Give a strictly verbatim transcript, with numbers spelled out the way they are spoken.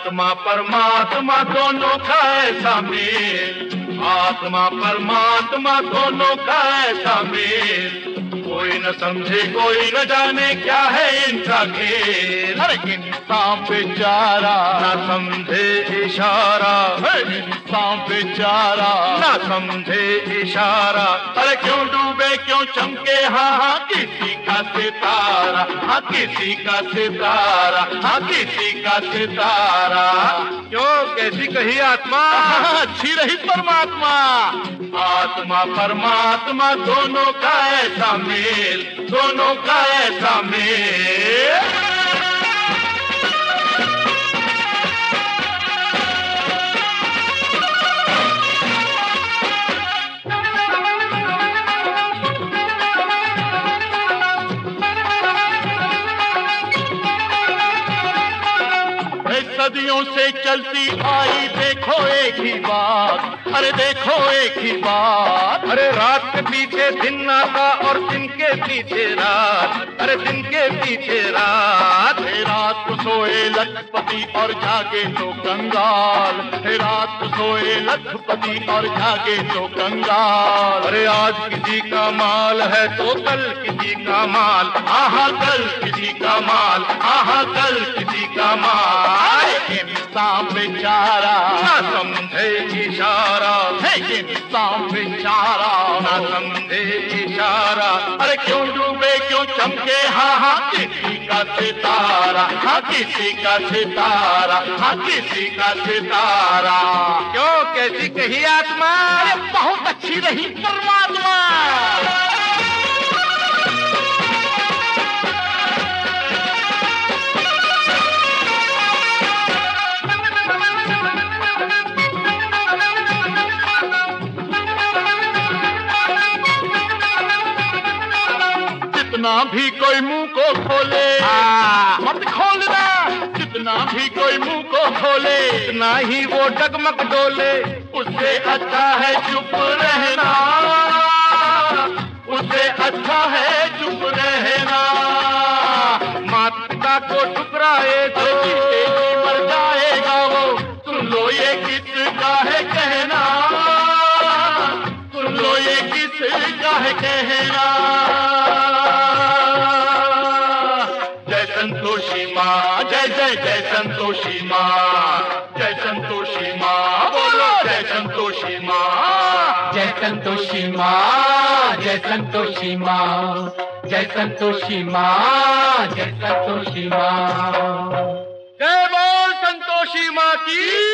आत्मा परमात्मा दोनों का ऐसा मेल, आत्मा परमात्मा दोनों का ऐसा मेल, कोई न समझे कोई न जाने क्या है इनका खेल। अरे इंसान बेचारा ना समझे इशारा, इंसान बेचारा ना समझे इशारा। अरे क्यों डूबे क्यों चमके, हाँ हाँ किसी का सितारा, हाँ किसी का सितारा, हाँ किसी का सितारा। क्यों कैसी कही आत्मा, अच्छी रही परमात्मा। आत्मा परमात्मा दोनों का ऐसा मेल, दोनों का ऐसा मेल। सदियों से चलती आई देखो एक ही बात, अरे देखो एक ही बात। अरे रात के पीछे दिन आता और दिन के पीछे रात, अरे दिन के पीछे रात। हे रात को सोए लखपति और जागे तो कंगाल, हे रात को सोए लखपति और जागे तो कंगाल। अरे आज किसी का माल है तो कल किसी का माल, आहा कल किसी का माल, आहा कल किसी का माल। इंसान बेचारा ना समझे इशारा, है इंसान बेचारा ना समझे इशारा। अरे क्यों डूबे क्यों चमके, हाँ हाँ किसी का सितारा, हाँ किसी का सितारा, हाँ किसी का सितारा। क्यों कैसी कही आत्मा, अरे बहुत अच्छी रही परमात्मा। जितना भी कोई मुंह को खोले, मत खोलना, जितना भी कोई मुंह को खोले इतना ही वो डगमग डोले। उससे अच्छा है चुप रहना, उससे अच्छा है चुप रहना। माता पिता को ठुकराए तो मर जाएगा वो, सुन लो ये किसका है कहना, सुन लो ये किसका है कहना। जय संतोषी माँ, जय जय जय संतोषी माँ, जय संतोषी माँ, बोलो जय संतोषी माँ, जय संतोषी माँ, जय संतोषी माँ, जय संतोषी माँ, जय संतोषी माँ। जय बोल संतोषी माँ की।